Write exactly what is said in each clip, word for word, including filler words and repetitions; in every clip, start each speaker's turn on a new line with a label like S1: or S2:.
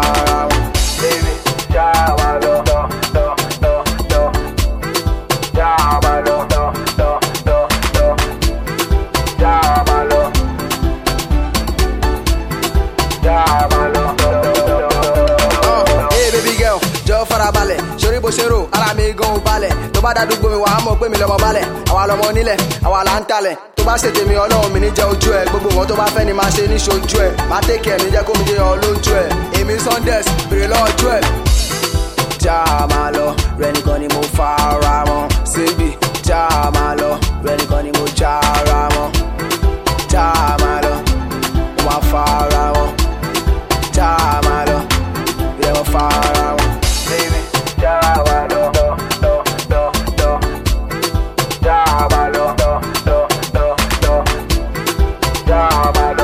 S1: fara wọn. Baby, já máa lọ, lọ, lọ, lọ, lọ. Já máa lọ, lọ, lọ, lọ, lọ. Já máa lọ. Já máa lọ, lọ, lọ, lọ. Hey baby girl, jọ̀ọ́ farabalẹ̀, sórí bó ṣe rò, ara mi gan ò balẹ̀. Tó bá dádúgbò mi wàá mọ̀ pé mi lọ́mọ balẹ̀. Àwa lọmọ nílẹ̀, àwa là ń talẹ̀. Tó bá ṣètè mi ọlọ́run mi ní jẹ́ ojú ẹ̀. Gbogbo wọn tó bá fẹ́ ni máa ṣe ní ṣojú ẹ̀. Máa tẹ́kẹ̀ mi jẹ́ kó mi jẹ́ ọ lójú ẹ̀. Èmi Sundays, bèrè lọ́jú ẹ̀. Já máa lọ, rẹ̀ nìkan ni mo fara mọ́. Síbi, já máa lọ, rẹ̀ nìkan ni mo jára mọ́. Já máa lọ, mo máa fara mọ́. Já máa lọ, rẹ̀ mo fara mọ́. Baby, já máa lọ, lọ, lọ, lọ, lọ. Já máa lọ, lọ, lọ, lọ, lọ. Já máa lọ.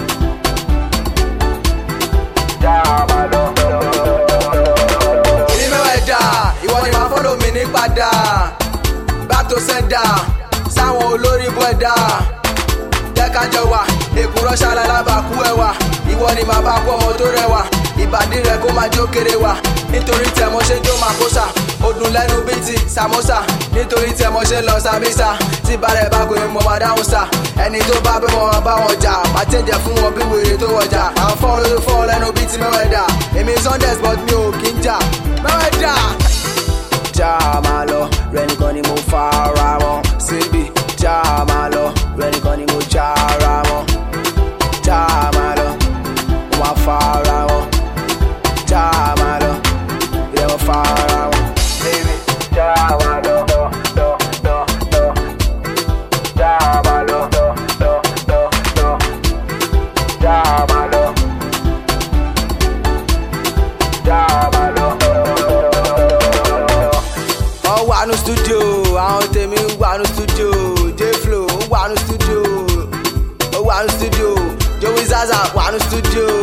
S1: Já máa lọ, lọ, lọ, lọ. Èmi mẹ́wàá ẹ̀dá, ìwọ ni màá follow mi ní padà. Back to sender, sáwọn olórí bú ẹ̀dá. Jẹ́ ká jọ wà, èkúrọ́ ṣalálábàkú ẹwà. Ìwọ ni màá bá kú ọmọ tó rẹwà. Ìbàdí rẹ̀ kó máa jó kéré wà. Nítorí tẹ̀ mo ṣe jó màkósà. Ó dùn lẹ́nu bíi ti sàmósà. Nítorí tẹ̀ mo ṣe lọ sàmísà. Tí balẹ̀ bá kò ní mo máa dáhùn sà. Ẹni tó bá bẹ́ wọn bá wọn jà. Má tẹ̀jẹ̀ fún wọn bí wèrè tó wọjà. Àwọn fọ́n ló fọ́ lẹ́nu bíi ti mẹ́wàá ẹ̀dá. Èmi Sundays but mi ò kí ń jà. Mẹ́wàá ẹ̀dá. Já máa lọ, rẹ̀ nìkan ni mo fara mọ́. Síbi, já máa lọ, rẹ̀ nìkan ni mo jára mọ́. Já máa lọ, mo máa fara mọ́. Já máa lọ, rẹ̀ mo fara mọ́. Baby, já máa lọ, lọ, lọ, lọ, lọ. Já máa lọ, lọ, lọ, lọ, lọ. Já máa lọ. Já máa lọ, lọ, lọ, lọ. Ó wà ní studio, àwọn tèmi wà ní studio. J-Flow ó wà ní studio, ó wà ní studio. Joey Zaza wà ní studio.